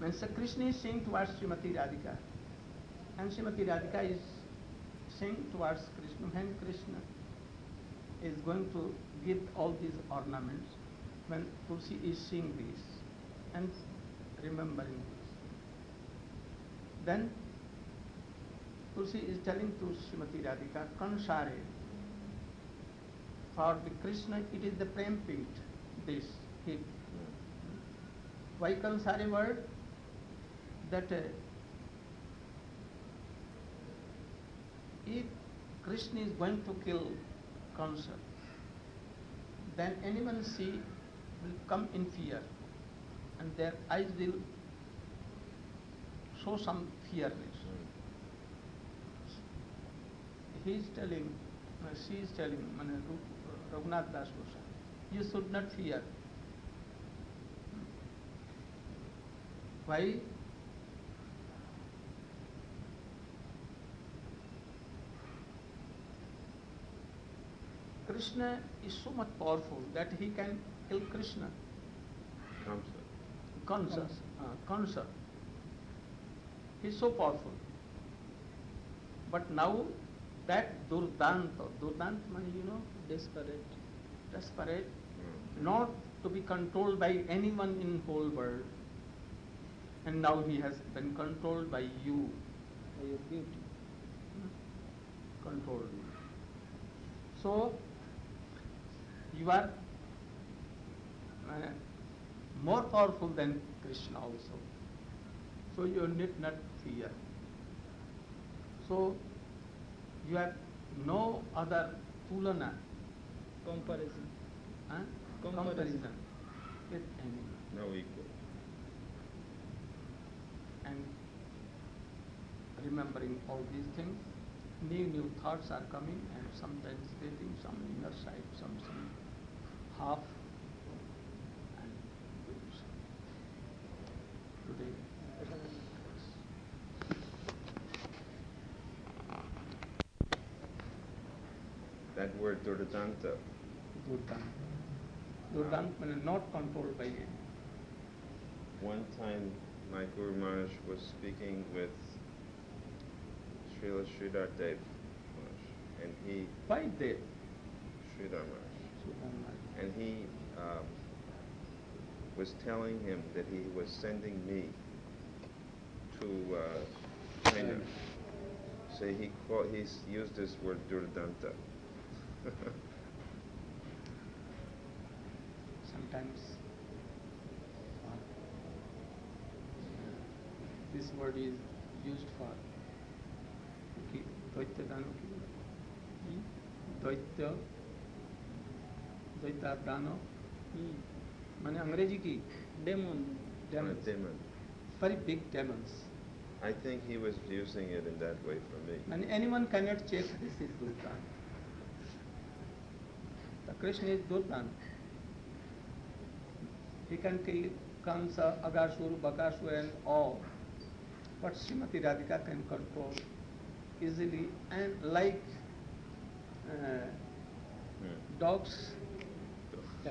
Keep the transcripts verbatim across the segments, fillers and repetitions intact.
When Sri Krishna is saying towards Srimati Radhika, and Srimati Radhika is saying towards Krishna, when Krishna is going to give all these ornaments, when Tulsi is seeing this and remembering this, then Tulsi is telling to Srimati Radhika, Kansare, for the Krishna it is the prem pit, this hip. Why Kansare word? That uh, if Krishna is going to kill Kansa, then anyone see will come in fear and their eyes will show some fearness. He is telling, uh, she is telling, Mane, Raghunath Das Goswami, you should not fear. Why? Krishna is so much powerful that he can kill Krishna. Kamsa. Kansa. Uh, Kansa. He is so powerful. But now that Durdanta, Durdanta means, you know, Desperate. desperate, Mm. not to be controlled by anyone in whole world. And now he has been controlled by you. By your beauty. Controlled you. So, you are uh, more powerful than Krishna also. So you need not fear. So you have no other tulana, Comparison. huh? Comparison. comparison with anyone. No equal. And remembering all these things, new new thoughts are coming, and sometimes getting some inner sight, some some half, and today. That word Durdanta. Durdant. Durdant means not controlled by anyone. One time my Guru Maharaj was speaking with Srila Sridhar Dev Maharaj, and he, Why they? Sridhar Maharaj, and he um, was telling him that he was sending me to uh, China. So he called, he's used this word Durdanta. Sometimes uh, this word is used for ki Daitya Dano ki Daitya Daitya Dano माने अंग्रेजी की Demon. demons, Demon. very big demons. I think he was using it in that way for me. And anyone cannot check this is Durdan. The Krishna is Durdan. He can kill Kamsa, Agasur, Bakasur and all. But Srimati Radhika can control easily and like uh, Hmm. dogs uh,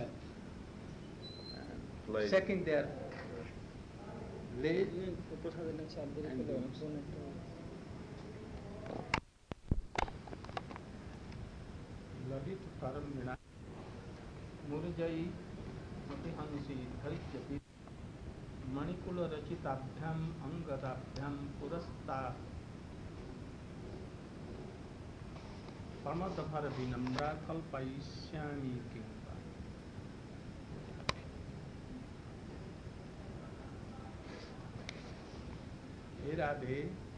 Play. shaking their leg প্রসাদের চাপ দিয়ে And ফেলে demons. কোন একটা ललित परम विना मुरजयी मतिहंसी धरित्यपि मणिकुल रचिताभ्याम अंगदाभ्याम पुरस्ता प्रमदभर विनम्रा कल्पयिष्यामि किंवा हे राधे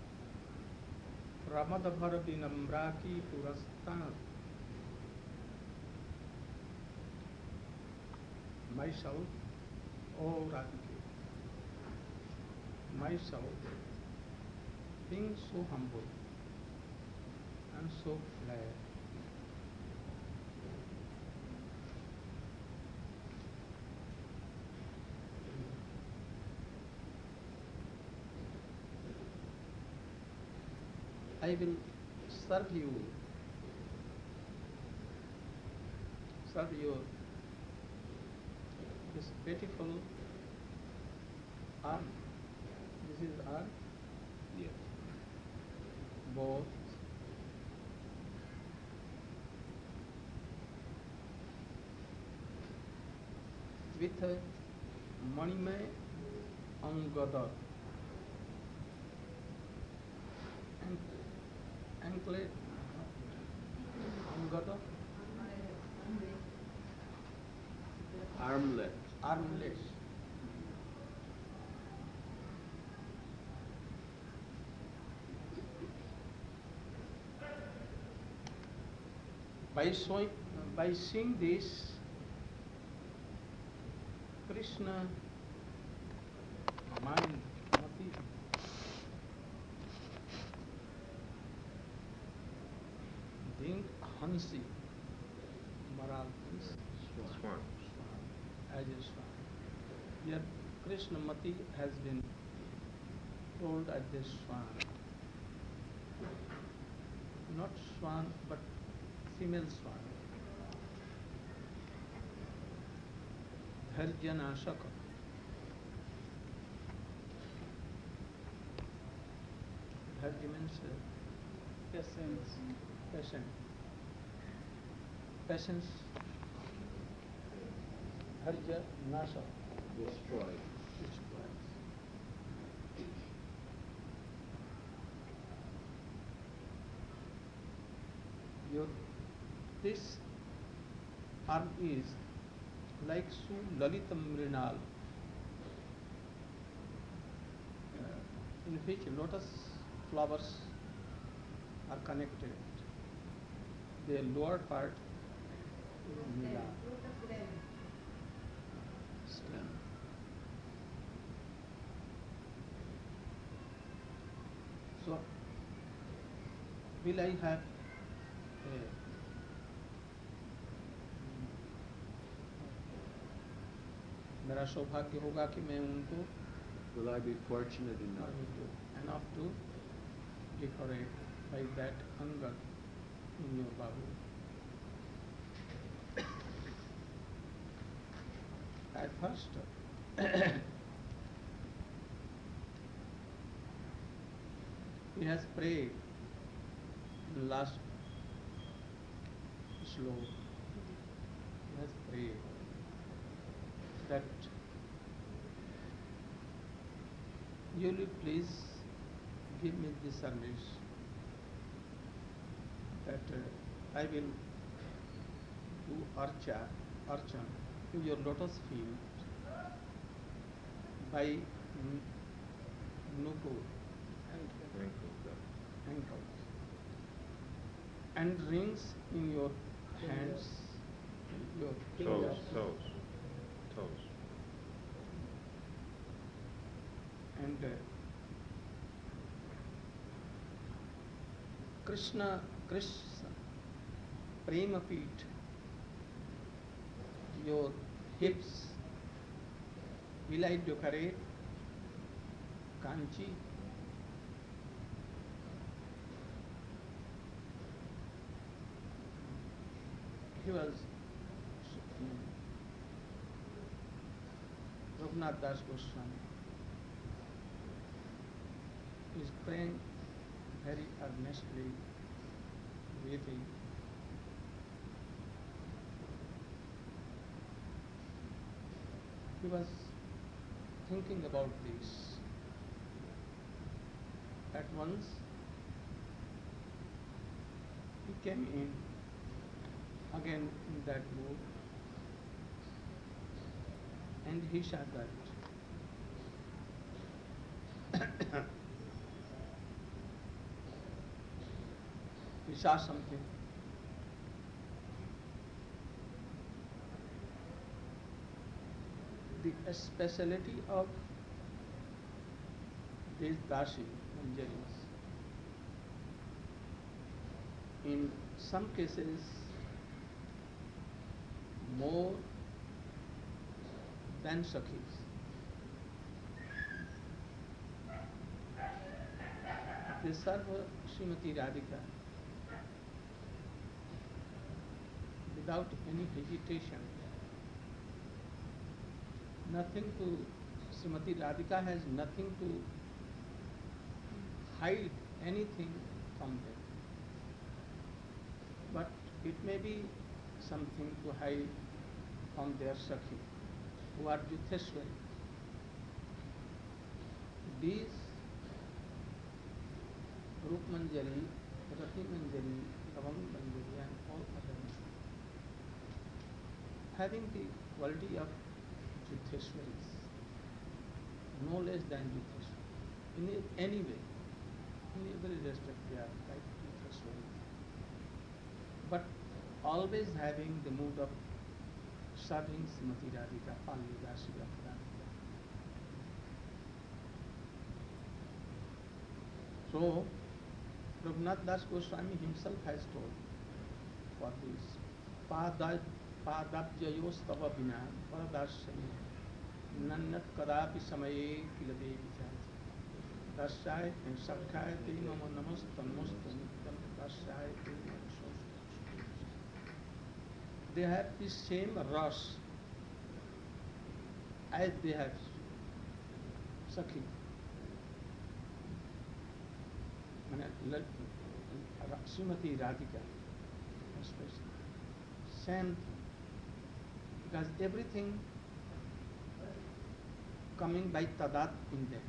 प्रमदभर विनम्रा की पुरस्ता myself, oh Radhika, myself, being so humble and so flat, I will serve you, serve your this beautiful arm This is earth, Yes. both. With a Manimay Angada and anklet Angada Armlet. armlets. By, showing, by seeing this, Krishna mind, mati, being Hansi, Maral means Swan. as a swan. Here Krishna mati has been told as the swan. Not swan but female swan. Dharjanashaka. Dharja means uh, Patience. patient. Patience. Dharja nasa. Destroyed. Destroys. Your this arm is like Su Lalitam Mrinal, uh, in which lotus flowers are connected. The lower part is Nila. Stem. So, will I have a मेरा सौभाग्य होगा कि मैं उनको Will I be fortunate enough enough to decorate by that hunger in your babu? At first, he has prayed in the last sloka. He has prayed that you will please give me this service that uh, I will do archa, archan to your lotus feet by n- nukur, ankles, and rings in your hands, your Toes, fingers, toes, toes. and uh, Krishna, Krishna, Prema Feet, your hips, will I decorate Kanchi? He was mm, Raghunath Das Goswami. He is praying very earnestly, weeping. He was thinking about this. At once, he came in again in that mood, and he said that he saw something. The speciality of these Dashi Manjaris, in some cases more than Sakhis. They serve Srimati Radhika without any hesitation. Nothing to, Srimati Radhika has nothing to hide anything from them. But it may be something to hide from their Sakhi, who are Yutheshwari. These Rup Manjari, Rati Manjari, Ravang Manjari and all others having the quality of Yutheshwaris, no less than Yutheshwari. In any way, in every respect they are like Yutheshwaris. But always having the mood of serving Srimati Radhika, Palvidasi of Radhika. So, Raghunath Das Goswami himself has told for this, Padaj Padabjayos Tava Bina Paradashami Nannat Kadapi Samaye Kilade Vijay Dashay and Sakhay Te Mama Namastan Mustan Dashay Te Mama. They have the same rush as they have Sakhi. Srimati Radhika, especially. Same thing. Because everything coming by tadat in them.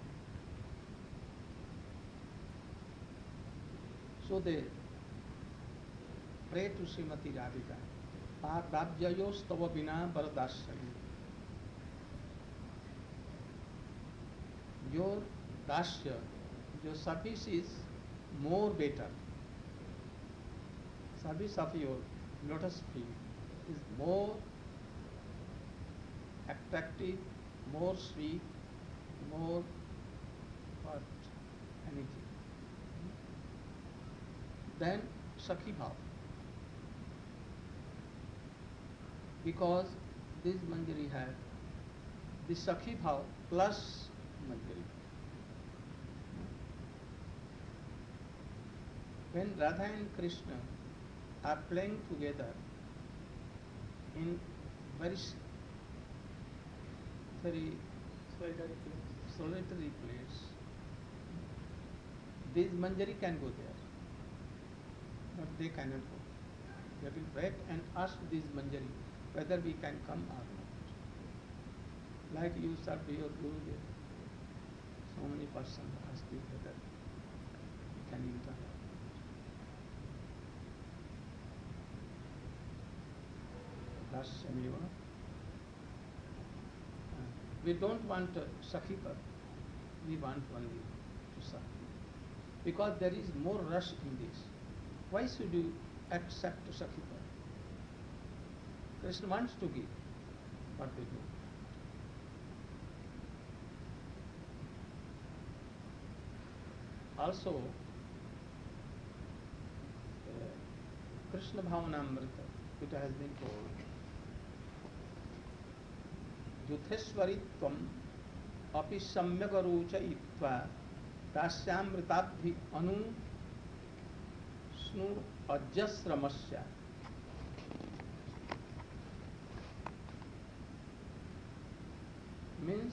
So they pray to Srimati Radhika, Padabjayos Tava Bina Varadashami. Your dasya, your service is more better. Service of your lotus feet is more attractive, more sweet, more what, anything. Then Sakhi Bhav. Because this Manjari have the Sakhi Bhav plus Manjari. When Radha and Krishna are playing together in very very solitary place, this Manjari can go there, but they cannot go. They will wait and ask this Manjari whether we can come or not. Like you serve your Gurudev, so many persons ask you whether you can enter. We don't want uh, Sakhipad, we want only to serve. Because there is more rush in this. Why should you accept Sakhipad? Krishna wants to give, but they do. Also, uh, Krishna Bhavanamrita, it has been told, Yutheshwaritvam api samyagarucha itva dasyamritabhi anu snu ajasramasya. Means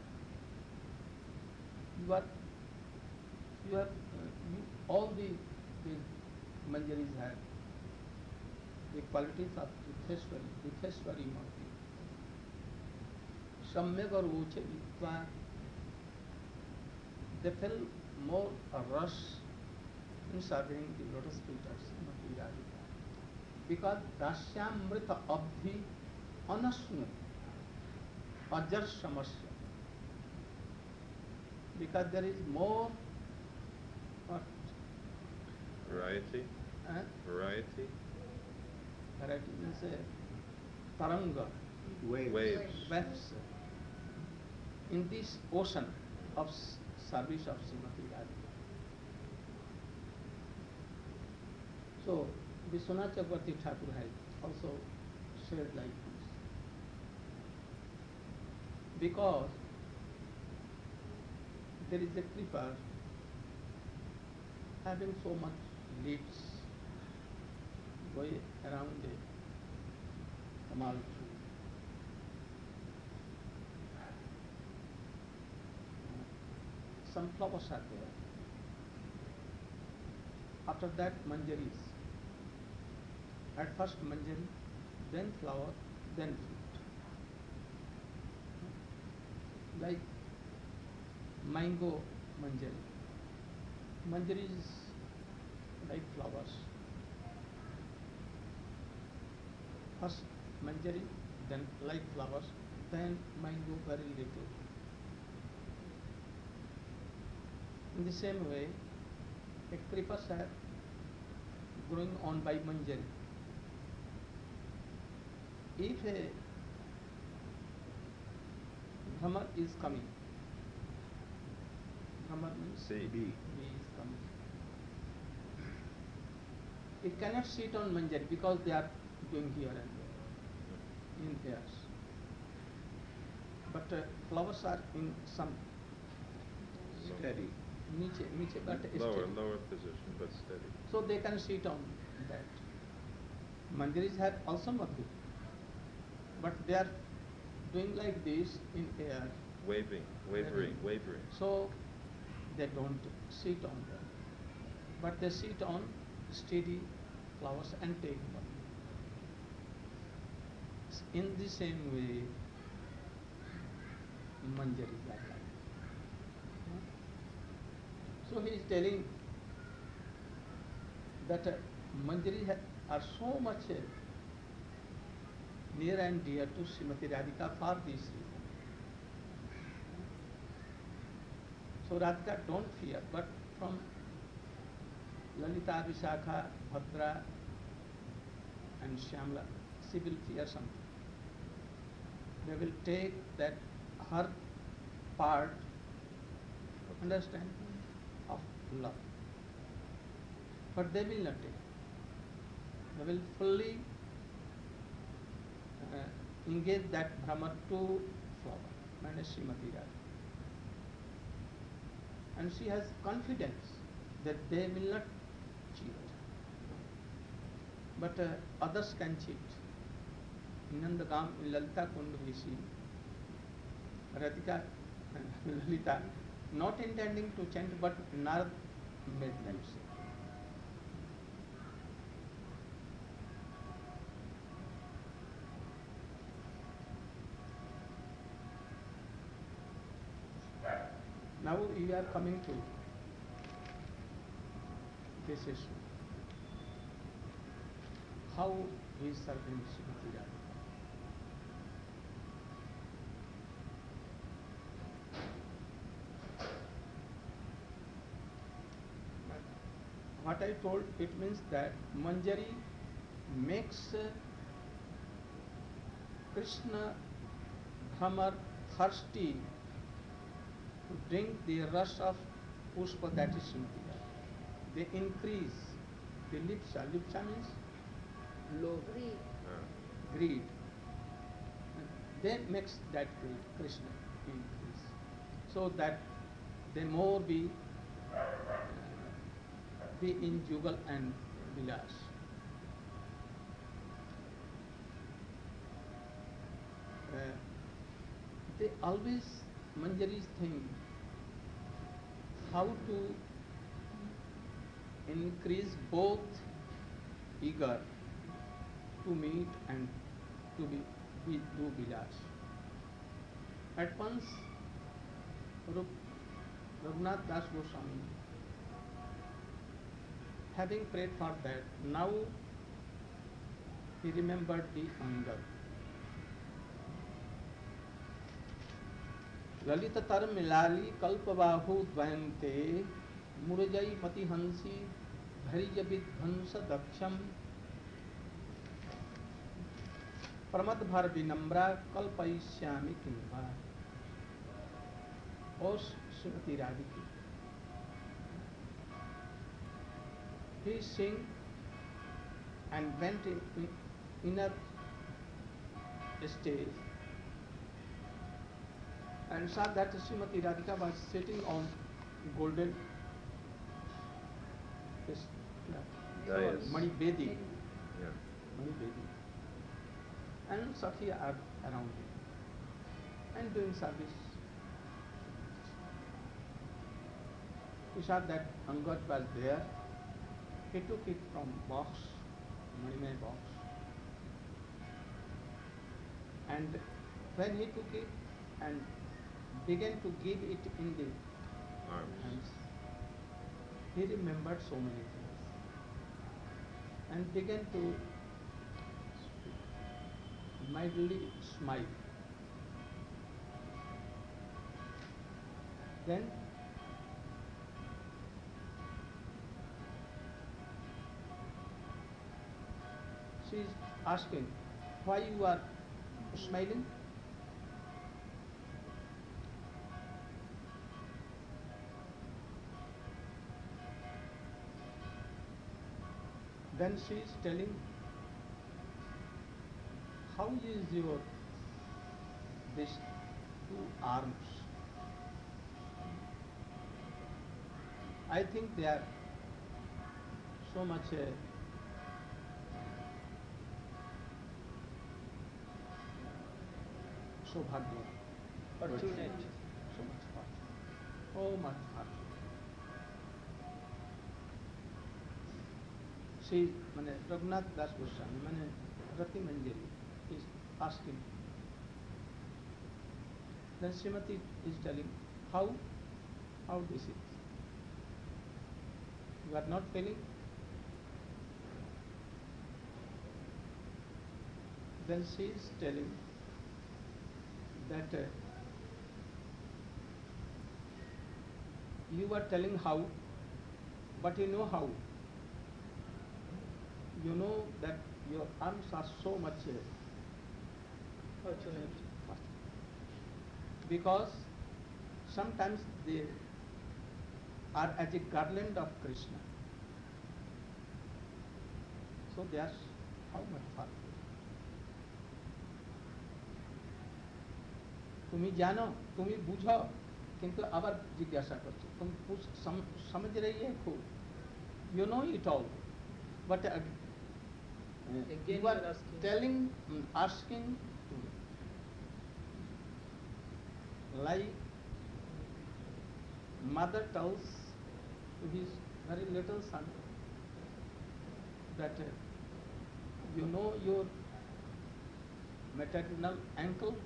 you are, you are, uh, you, all the, the Manjaris have the qualities of Yutheshwari, Yutheshwari Murti. Samyagarucha itva, they feel more a rush in serving the lotus feet of Srimati Radhika. Because dasyamrita abhi anasnu ajar samasya. Because there is more what? Variety. Uh, Variety. Variety means a taranga, Waves. Waves. waves in this ocean of s- service of Srimati Radhika. So, Vishwanath Chakravarti Thakur has also said like this. Because there is a creeper having so much leaves going around the Kamal tree. Some flowers are there. After that, manjaris. At first manjari, then flower, then fruit. Like mango manjari. Manjari is like flowers. First manjari, then like flowers, then mango very little. In the same way, a creeper are growing on by manjari. If a Brahma is coming, Brahma means See. Bee. bee is coming. It cannot sit on manjari because they are doing here and there in pairs. But uh, flowers are in some Steady. niche, niche, but Lower, steady. lower position, but steady. So they can sit on that. Manjaris have also madhu, but they are doing like this in air. Waving, wavering, wavering. So they don't sit on them, but they sit on steady flowers and take madhu. In the same way, manjaris are like. So he is telling that uh, manjari ha- are so much uh, near and dear to Srimati Radhika for this reason. So Radhika don't fear, but from Lalita, Vishakha, Bhadra and Shyamla, she will fear something. They will take that her part, understand, of love. But they will not take. They will fully uh, engage that Brahma to flower, and Srimati Radha. And she has confidence that they will not cheat. But uh, others can cheat. In Nandagam, in Lalita Kund we see Radhika, Lalita, not intending to chant, but Narad made them say. Now we are coming to this issue. How he is serving Srimati Radhika. What I told, it means that Manjari makes uh, Krishna Bhramar thirsty to drink the rush of Pushpa, that is Srimati Radhika. They increase the lipsa. Lipsa means low Greed. Ah. greed. And they makes that greed, Krishna increase. So that they more be uh, be in jugal and vilas. Uh, they always, Manjaris think how to increase both eager to meet and to be, be do vilas. At once, Rup, Raghunath Das Goswami, having prayed for that, now he remembered the Angad. Lalit तर मिलाली कल्पबाहु द्वयंते मुरजई मति हंसी धैर्य विध्वंस दक्षम प्रमद भर विनम्रा कल्पयिष्यामि किंवा. और Shrimati Radhika, he sing and went in, in inner stage and saw that Srimati Radhika was sitting on golden this, Dais. Mani Bedi, Yeah. Mani Bedi, and Sakhi are around him and doing service. He saw that Angad was there he took it from box, Manimay box, and when he took it and began to give it in the Arms. hands, he remembered so many things and began to mildly smile. Then she is asking, why you are smiling? Then she is telling, how is your this two arms? I think they are so much uh, Saubhagya, Fortunate. so much fortune, so much fortune. She, mane Raghunath Das Goswami, mane Rati Manjari is asking. Then Srimati is telling, how, how this is? You are not feeling? Then she is telling that uh, you are telling how, but you know how. You know that your arms are so much uh, Fortunate. because sometimes they are as a garland of Krishna. So they are how much far? তুমি জানো, তুমি বুঝো, কিন্তু আবার জিজ্ঞাসা করছো, তুমি পুছ- সম- समझ रही है खूब, you know it all, but uh, Again you are you are asking. telling, mm, asking to me. Like mother tells to his very little son that uh, you know your maternal uncle,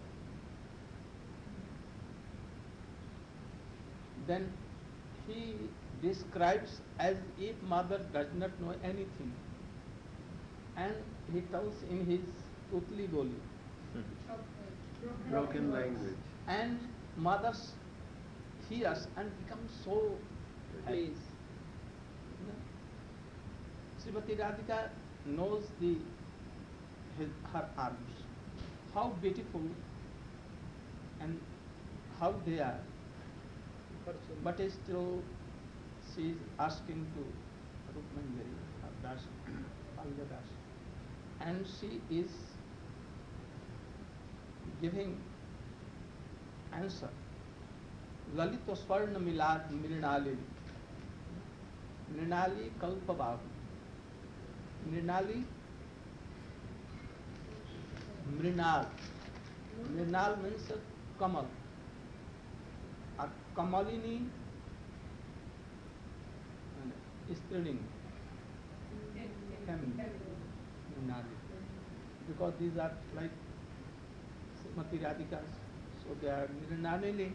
then he describes as if mother does not know anything, and he tells in his Tutli Boli, Broken language. and mothers hears and become so happy. Please. You know, Srimati Radhika knows the his, her arms, how beautiful and how they are, Fortunate. but still she is asking to Rukmanjari or Das, Palya Das, and she is giving answer. Lalito Swarna Milad Mrinali, Mrinali Kalpabahu, Mrinali Mrinal. Mrinal means a Kamal. Or Kamalini Striling. Feminine. Mrinali. Because these are like Srimati Radhikas, so they are Mrinalini.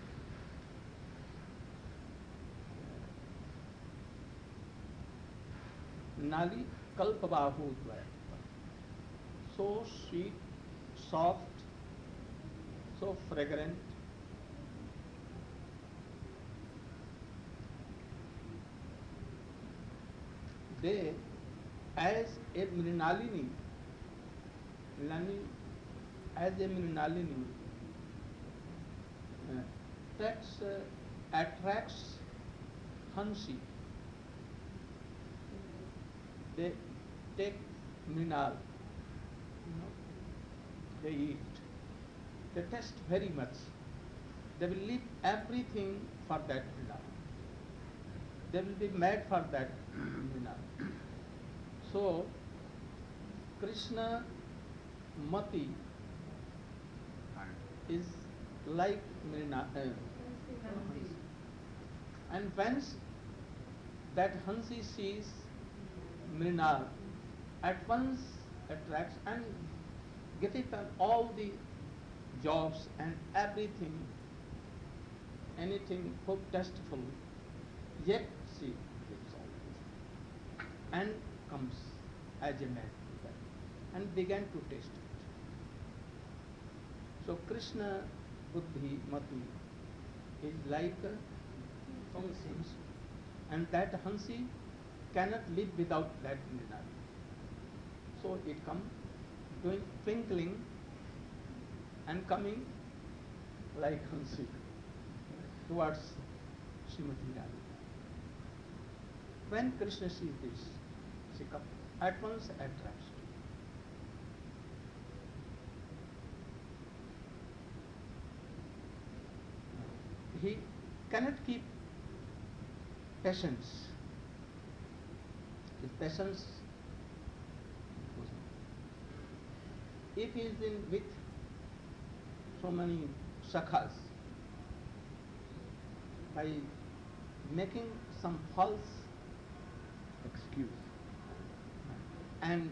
Nali Kalpabahu Dvaya. So sweet, soft, so fragrant. They, as a Mrinalini, Mrinalini as a Mrinalini, uh, attracts, uh, attracts Hansi. They take Mrinal, you know, they eat. They taste very much. They will leave everything for that Mrinal. They will be mad for that Mrinal. So, Krishna Mati is like Mrina, uh, Hansi. And once that Hansi sees Mrinar at once attracts and getteth all the jobs and everything, anything so tasteful, yet she gives all this and comes as a man and began to taste it. So Krishna Buddhi Mati is like a Hansi, and that Hansi cannot live without that Mrinal. So it comes doing twinkling and coming like Hansi towards Srimati Radhika. When Krishna sees this, she comes at once attracts. He cannot keep patience. His patience, if he is in with so many sakhas, by making some false Excuse. and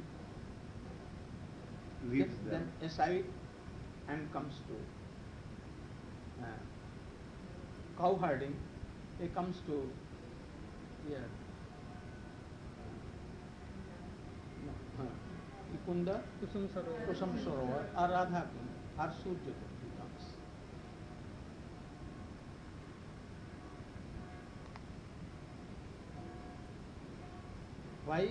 Leaves gets them. them aside and comes to uh, cow herding, he comes to here. Uh, Kunda, Kusum Sarovar. Kusum Sarovar, or Radha Kunda, or Surya Kunda he comes. Why?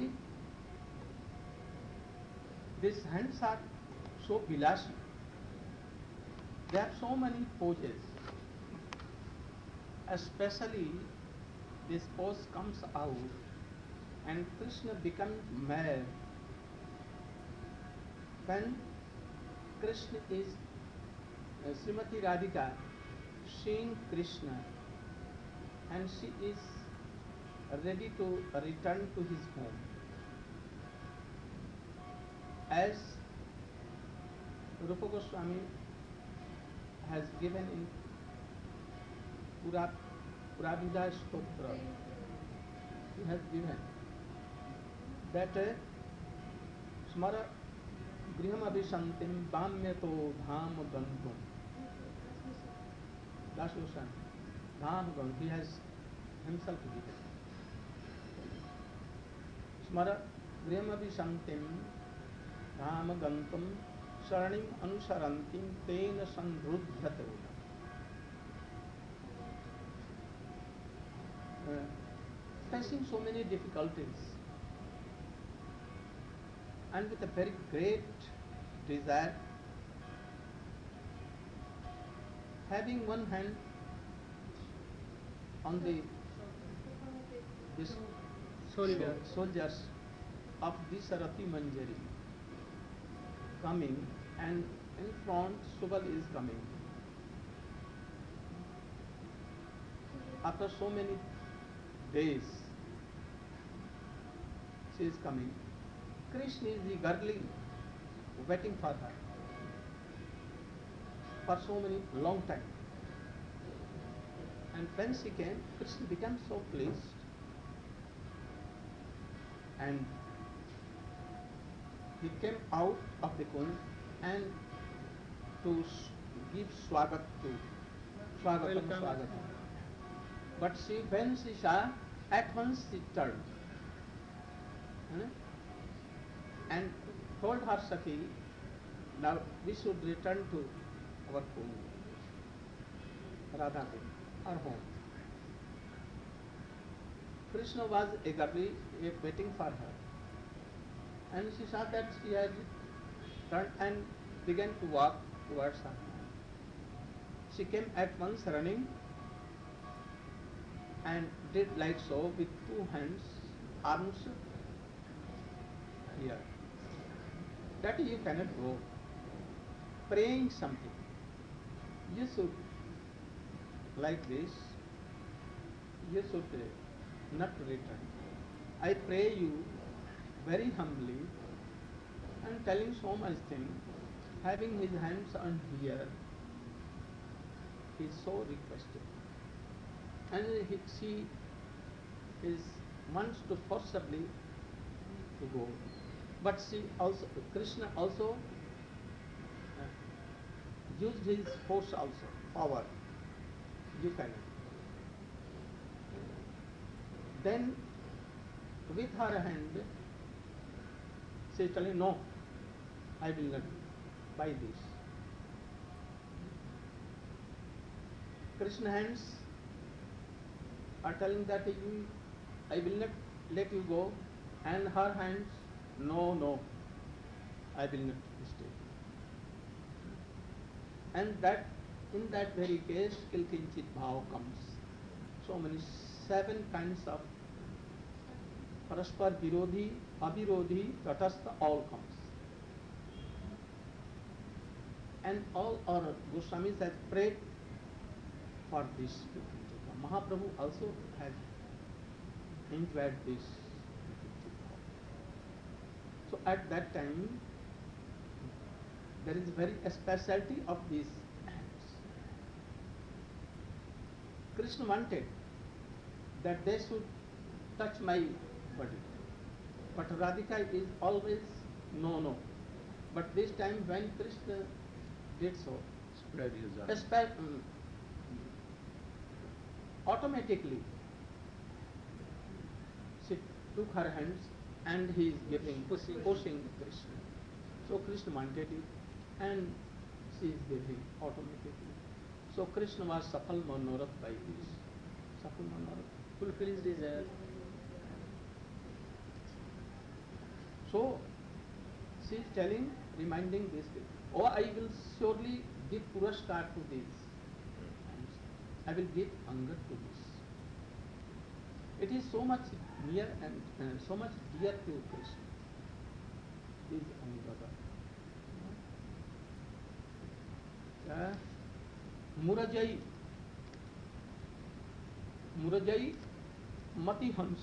These hands are so bilasi. There are so many poses. Especially this pose comes out and Krishna becomes mad when Krishna is uh, Srimati Radhika seeing Krishna and she is ready to return to his home. As Rupa Goswami has given in Pura, Puravidha Stotra, he has given that uh, Smara Griham Abhisantim Bamyato Dham Gantum. That's Goswami. Dham Gantum, he has himself given. Smara Griham Abhisantim Dham Gantum Saranim Anusarantim Tena Sandrudhyate. Uh, facing so many difficulties and with a very great desire, having one hand on the this Soldier. soldiers of the Sarati Manjari coming, and in front Subal is coming. After so many days, she is coming. Krishna is eagerly waiting for her for so many long time. And when she came, Krishna became so pleased and he came out of the kund and to give swagat to swagatam Welcome. swagatam. But she, when she saw, at once she turned huh? and told her Sakhi, now we should return to our kund, Radha kund, our home. Krishna was eagerly waiting for her, and she saw that she had turned and began to walk towards her. She came at once running and did like so with two hands, arms here. That you cannot go. Praying something. You should, like this, you should uh, not return. I pray you very humbly and telling so much thing, having his hands on here, he is so requested. And he, she is wants to forcibly to go. But she also, Krishna also uh, used his force also, power. You cannot. Then with her hand, she is telling, no, I will not buy this. Krishna hands are telling that you, I will not let you go, and her hands, no, no, I will not stay. And that in that very case, Kilkinchit Bhav comes. So many seven kinds of Paraspar Virodhi, Avirodhi, Tatastha, all comes. And all our Goswamis have prayed for this. Mahaprabhu also has enjoyed this. So at that time, there is very a specialty of these hands. Krishna wanted that they should touch my body. But Radhika is always no, no. But this time when Krishna did so, Spread his arms. espe- mm, automatically she took her hands and he is giving, Pushing. pushing Krishna. So Krishna wanted it and she is giving automatically. So Krishna was Safal Manorath by this. Safal Manorath. Fulfill his desire. So she is telling, reminding this, oh, I will surely give Puraskar to this. I will give Anga to this. It is so much near and uh, so much dear to Krishna. This Angada. Uh, Murajai. Murajai Mati Hams.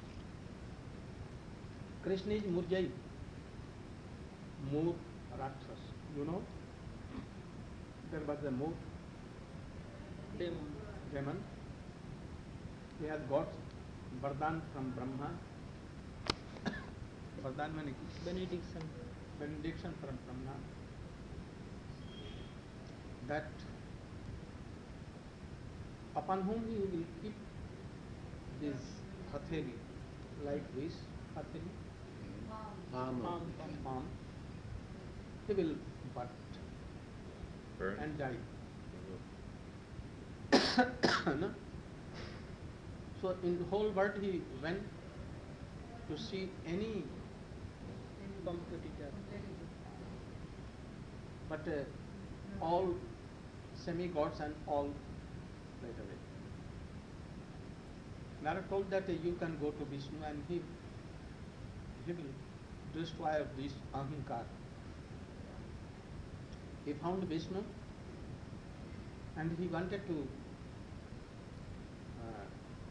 Krishna is Murjai. Mur Rakshas. You know? There was a Mur, Demon. demon. He has got Vardhan from Brahma. Vardhan means Benediction. benediction from Brahma. That upon whom he will keep this hatheli, like this hatheli, Palm. Palm. palm, he will but Burn? and die. Mhm. No? So in the whole world he went to see any, Competitor. but uh, all semi-gods and all right away. Nara told that uh, you can go to Vishnu and he, he will destroy this ahankar. He found Vishnu and he wanted to uh,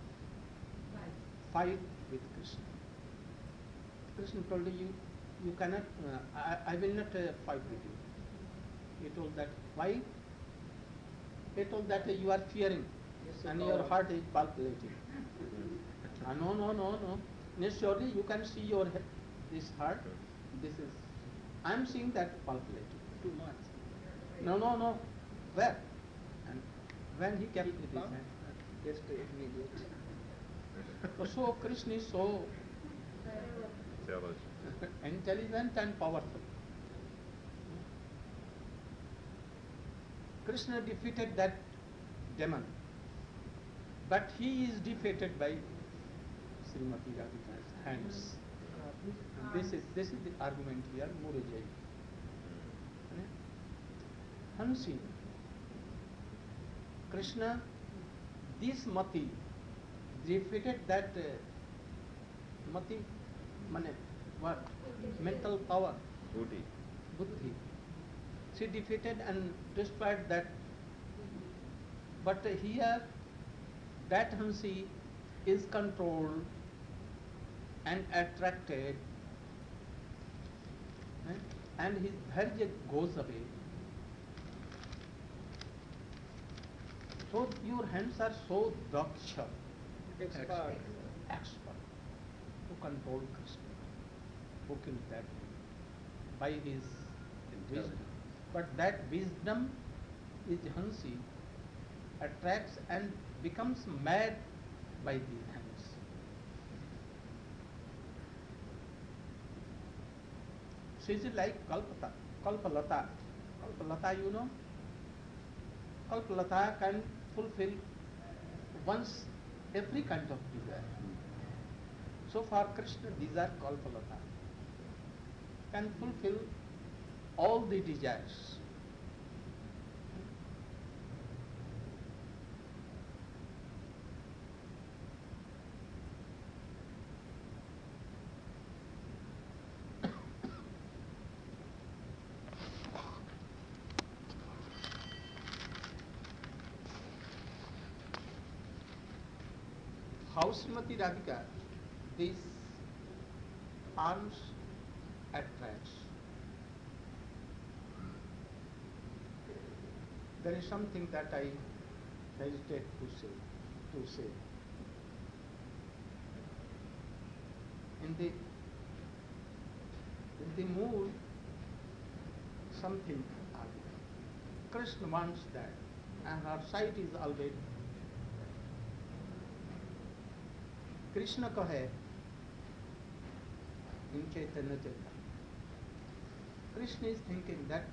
fight with Krishna. Krishna told you, you cannot, uh, I, I will not uh, fight with you. He told that, why? He told that uh, you are fearing Yes, and so your coward. heart is palpitating. Ah, no, no, no, no. Yes, surely you can see your he- this heart. This is, I am seeing that palpitating. Too much. No, no, no. Where? And when he kept Keep his palm. hand. Just immediate. So, so Krishna is so Intelligent. intelligent and powerful. Krishna defeated that demon, but he is defeated by Srimati Radhika's hands. And this is this is the argument here, Murajai. Hansi, Krishna, this Mati defeated that uh, Mati, mane, what? Mental power, Buddhi. Buddhi. She defeated and destroyed that. But uh, here, that Hansi is controlled and attracted, eh, and his dharya goes away. So your hands are so daksha, Expert. expert to control Krishna. spoken that by his wisdom. Intelligence. But that wisdom is Hansi attracts and becomes mad by these hands. She is like Kalpata, Kalpalata. Kalpalata, you know, Kalpalata can fulfill one's every kind of desire. So for Krishna, these are Kalpalata. Can fulfill all the desires. How Srimati Radhika, these arms attracts. There is something that I hesitate to say. To say. In the in the mood, something happens. Krishna wants that, and her sight is already. Krishna kahe in Chaitanya Chaitanya. Krishna is thinking that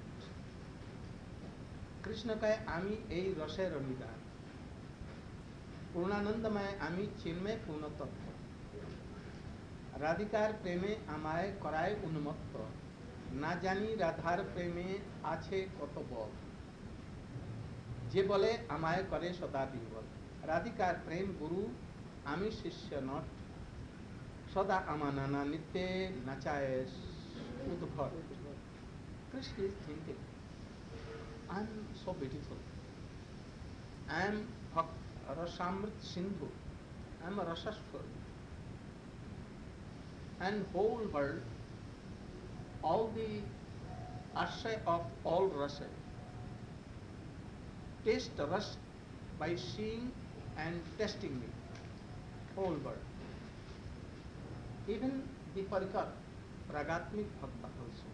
Krishna kahe ami ei rase ranidhan. Purnanandamay ami chinmay punatattva. রাধিকার প্রেমে আমায় করায় উন্মত্ত না জানি রাধার প্রেমে আছে কত বল যে বলে আমায় করে সদা বিহ্বল রাধিকার প্রেম গুরু আমি শিষ্য নট সদা আমানানা নিত্যে নাচায় উদ্ভট Krishna is thinking I am so beautiful I am Rasamrit Sindhu I am a Rasaswar and whole world, all the ashay of all rasa, taste rasa by seeing and tasting me, whole world. Even the Parikar, Ragatmik Bhakta also.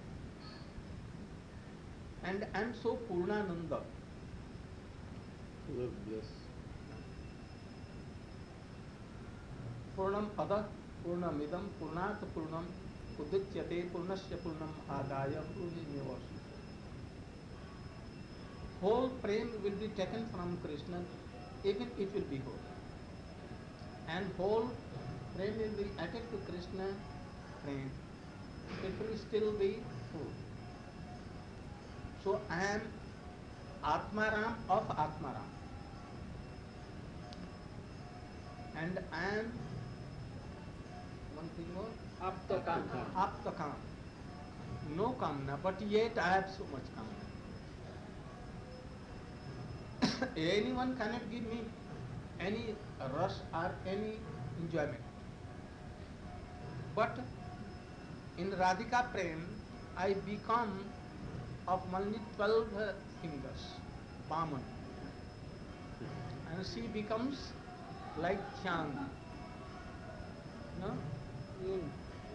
And I am so Purnananda. Full of bliss. Purnam Ada. Purnamidam Purnat Purnam Udityate Purnasya Purnam Adaya Purnimevasya. Whole prem will be taken from Krishna, even it will be whole. And whole prem will be added to Krishna prem. It will still be full. So I am Atmaram of Atmaram. And I am one thing more. Aptakam. Aptakam. No kamna, but yet I have so much kamna. Anyone cannot give me any rush or any enjoyment. But in Radhika Prem, I become of only twelve fingers, Vaman. And she becomes like Chand. No? Moon.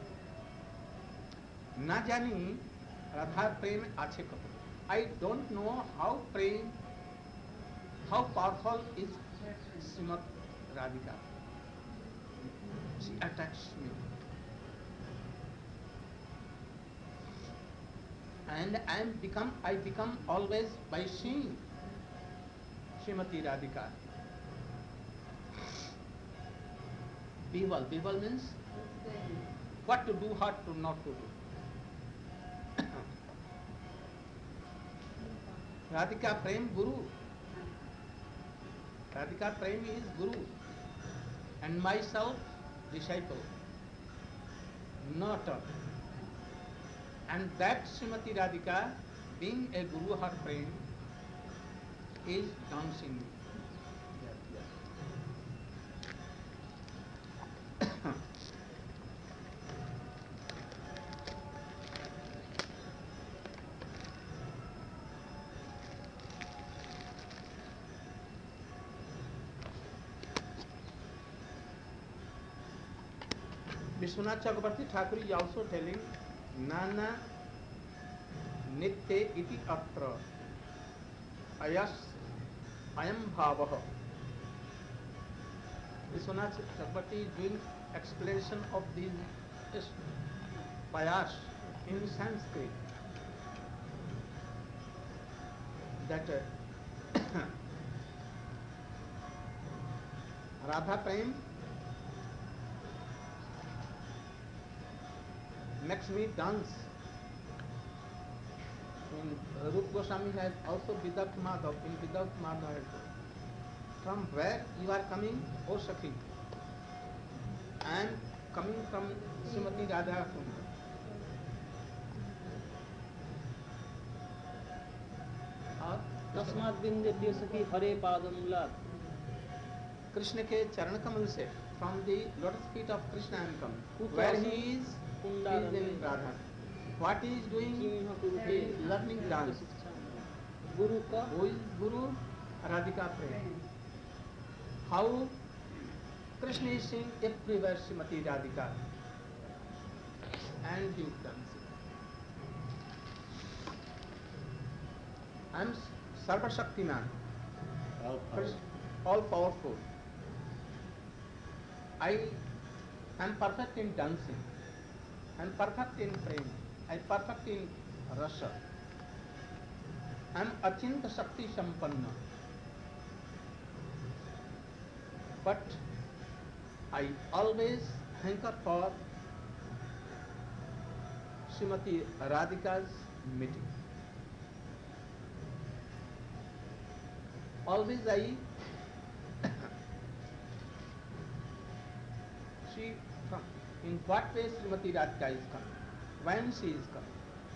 না জানি রাধার প্রেম আছে কত I don't know how prem how powerful is Srimad Radhika she attacks me and I am become I become always by seeing Srimati Radhika Bival Bival means what to do, what to not to do. Radhika Prem Guru. Radhika Prem is Guru. And myself, disciple. Not a. And that Srimati Radhika, being a Guru, her Prem, is dancing me. Vishwanath Chakrabarti Thakur is also telling Nana Nitye iti atra ayas ayam bhavaha. Vishwanath Chakrabarti is doing explanation of these is- payas in Sanskrit. That uh, Radha Prem makes me dance. In Rup Goswami has also Vidat Madhav. In Vidat Madhav, from where you are coming, O Sakhi? I am coming from Srimati Radha Kund. और तस्मात् विंध्यते सखी हरे पादमूलात् कृष्ण के चरण कमल से, from the lotus feet of Krishna I am coming. Kuta Where also he is, he is Kundarani. in Radha. What he is doing? किमिह कुरुते He is learning dance. गुरु का Who is Guru? Radhika Prem. How Krishna is seeing everywhere Srimati Radhika and he is dancing. I am Sarva Shaktiman, All power. all powerful. I am perfect in dancing. I am perfect in prem. I am perfect in rasa. I am Achinta Shakti Sampanna. But I always hanker for Srimati Radhika's meeting. Always I see from in what way Srimati Radhika is coming, when she is coming.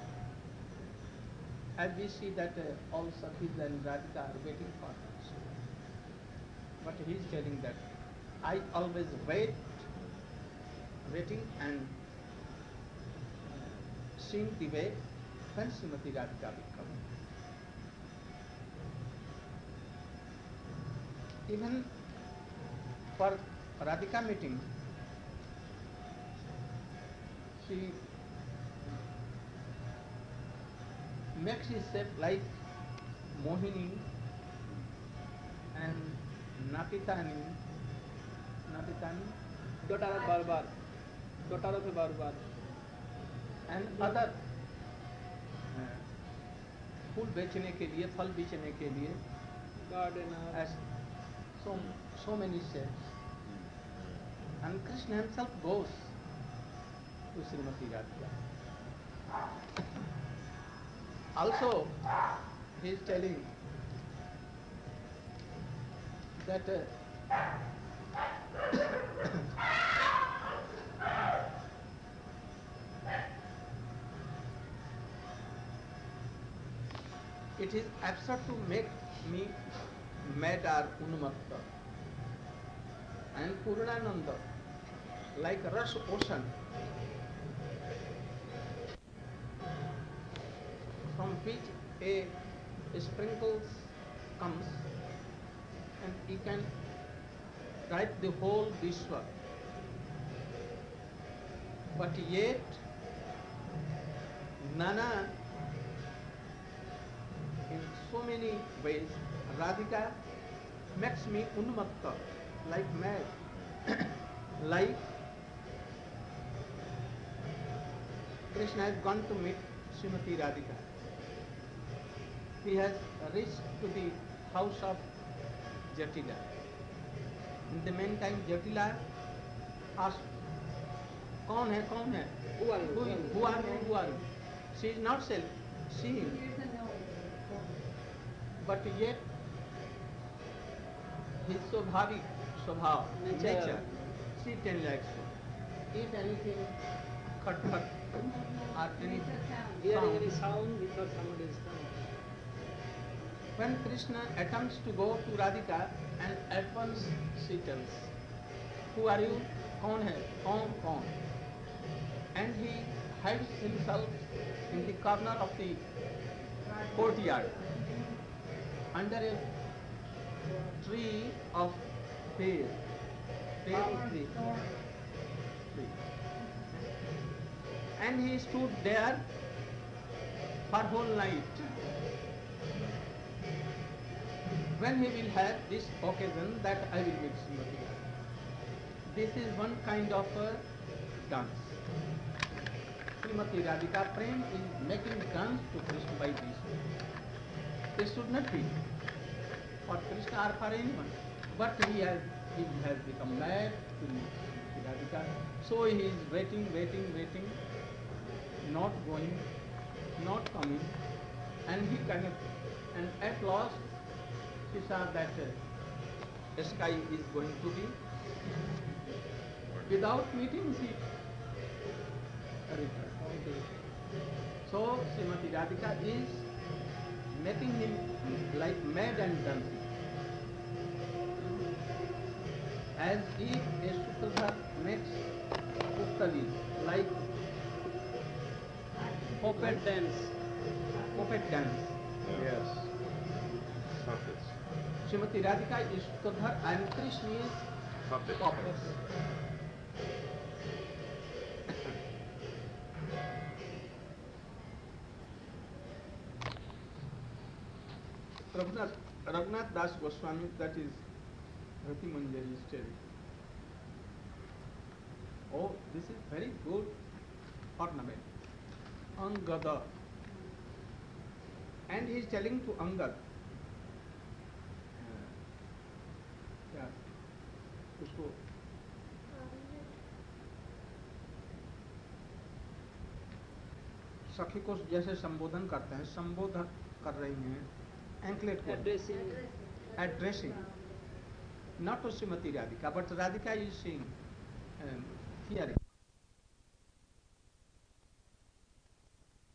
As we see that uh, all Sakhis and Radhika are waiting for us. But he is telling that I always wait, waiting and seeing the way when Srimati Radhika will come. Even for Radhika meeting, she makes herself like Mohini and Napitani, Napitani daughter of Barbar, daughter of Barbar. and other uh, फूल बेचने के लिए, फल बेचने के लिए, Gardener. as so so many shapes. And Krishna himself goes to Srimati Radhika. Also, he is telling that uh, it is absurd to make me mad or unmakta. And Purnananda, like rush ocean, from which a, a sprinkles comes and he can drive the whole Vishwa. But yet, Nana, in so many ways, Radhika makes me unmakta, like mad. Like Krishna has gone to meet Srimati Radhika. He has reached to the house of Jatila. In the meantime, Jatila asked, "Kaun hai? Kaun hai? Who are you? Who, who are you? Who are you?" She is not self, seeing, but yet his swabhavik swabhav, Nature. nature, she ten lakhs. If anything, khat khat, or anything, Hearing any sound. sound, he thought somebody is coming. When Krishna attempts to go to Radhika, and at once she tells, "Who are you? Kaun hai? Kaun? Kaun?" And he hides himself in the corner of the courtyard under a tree of pear, pear tree. tree. and he stood there for whole night. When he will have this occasion that I will meet Srimati Radhika. This is one kind of a dance. Srimati Radhika Prem is making dance to Krishna by this way. It should not be for Krishna or for anyone. But he has he has become mad to meet Srimati Radhika. So he is waiting, waiting, waiting, not going, not coming, and he cannot. And at last he saw that uh, the sky is going to be without meeting she returned. So Srimati Radhika is making him like mad and dancing. As if a Sukadhar makes Puttali like puppet dance. Puppet dance. Yes. Puppets. Srimati Radhika is Sukadhar and Krishna is Puppets. puppets. Raghunath, Raghunath Das Goswami, that is Rati Manjari, is telling, oh, this is very good ornament, Angada. And he is telling to Angad, क्या उसको सखी को जैसे संबोधन करते हैं, संबोधन कर रही हैं एंकलेट को Addressing. addressing not to Srimati Radhika, but Radhika is seeing, um, hearing.